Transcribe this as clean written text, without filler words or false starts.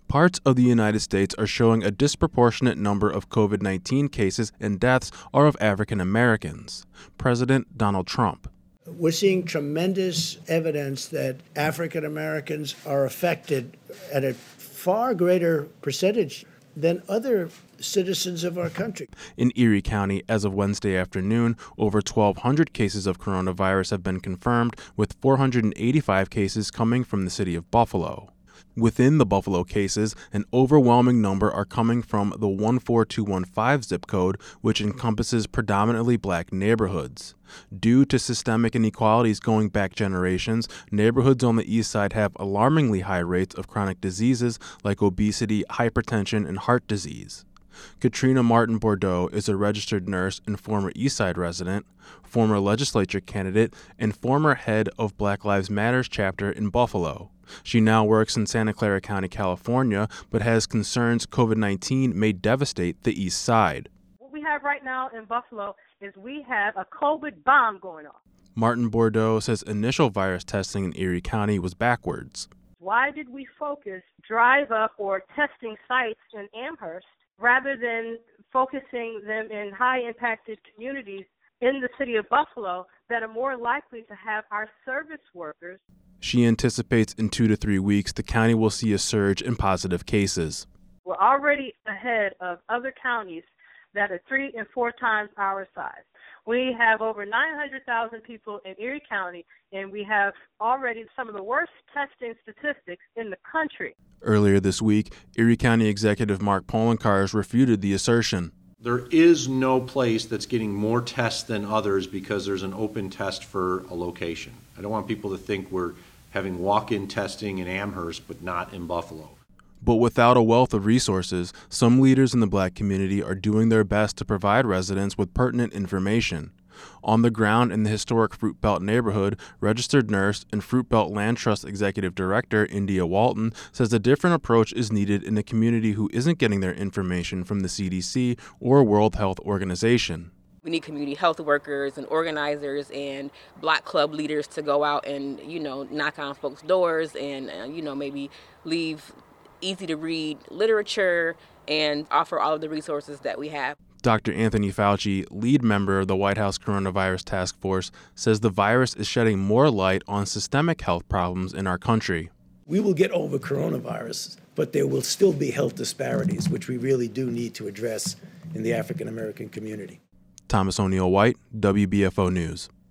Parts of the United States are showing a disproportionate number of COVID-19 cases and deaths are of African Americans. President Donald Trump. We're seeing tremendous evidence that African Americans are affected at a far greater percentage than other citizens of our country. In Erie County, as of Wednesday afternoon, over 1,200 cases of coronavirus have been confirmed, with 485 cases coming from the city of Buffalo. Within the Buffalo cases, an overwhelming number are coming from the 14215 zip code, which encompasses predominantly black neighborhoods. Due to systemic inequalities going back generations, neighborhoods on the east side have alarmingly high rates of chronic diseases like obesity, hypertension, and heart disease. Katrina Martin Bordeaux is a registered nurse and former Eastside resident, former legislature candidate, and former head of Black Lives Matters chapter in Buffalo. She now works in Santa Clara County, California, but has concerns COVID-19 may devastate the East Side. What we have right now in Buffalo is we have a COVID bomb going off. Martin Bordeaux says initial virus testing in Erie County was backwards. Why did we focus drive-up or testing sites in Amherst rather than focusing them in high-impacted communities in the city of Buffalo that are more likely to have our service workers? She anticipates in 2 to 3 weeks the county will see a surge in positive cases. We're already ahead of other counties that are 3 and 4 times our size. We have over 900,000 people in Erie County, and we have already some of the worst testing statistics in the country. Earlier this week, Erie County Executive Mark Poloncarz refuted the assertion. There is no place that's getting more tests than others because there's an open test for a location. I don't want people to think we're having walk-in testing in Amherst, but not in Buffalo. But without a wealth of resources, some leaders in the black community are doing their best to provide residents with pertinent information. On the ground in the historic Fruit Belt neighborhood, registered nurse and Fruit Belt Land Trust Executive Director India Walton says a different approach is needed in a community who isn't getting their information from the CDC or World Health Organization. We need community health workers and organizers and block club leaders to go out and, knock on folks' doors and, maybe leave easy to read literature and offer all of the resources that we have. Dr. Anthony Fauci, lead member of the White House Coronavirus Task Force, says the virus is shedding more light on systemic health problems in our country. We will get over coronavirus, but there will still be health disparities, which we really do need to address in the African American community. Thomas O'Neill White, WBFO News.